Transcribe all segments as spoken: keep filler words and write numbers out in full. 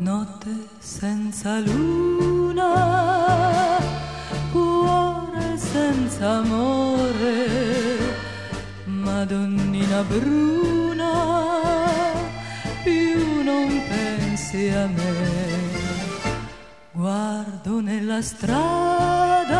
Notte senza luna, cuore senza amore, Madonnina bruna, più non pensi a me. Guardo nella strada,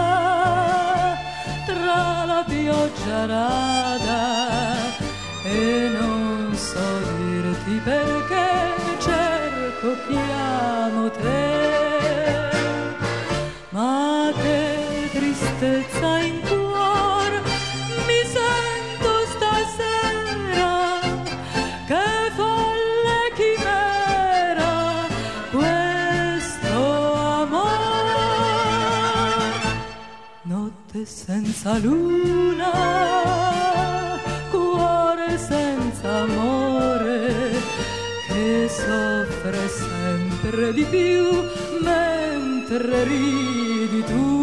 tra la pioggia rada, e non so dirti perché cerco, chiamo te, ma che tristezza in cuor mi sento stasera, che folle chimera questo amor. Notte senza luna, cuore senza amore, che soffre sempre di più mentre ridi tu.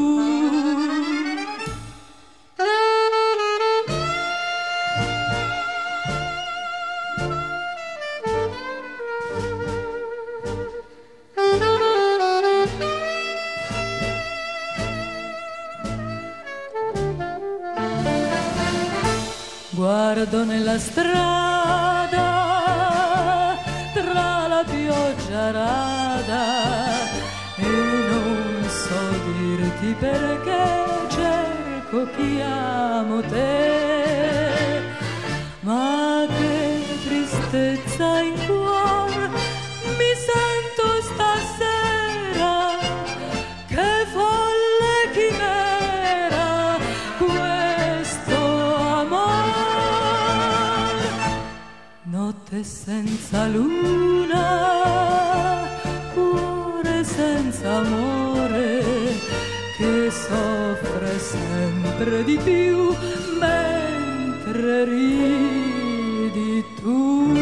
Guardo nella strada, tra la pioggia rada, e non so dirti perché cerco, chiamo te, ma che tristezza in cuor mi sento stasera, che folle chimera questo amor. Notte senza luna, cuore senza amore, che soffre sempre di più mentre ridi tu.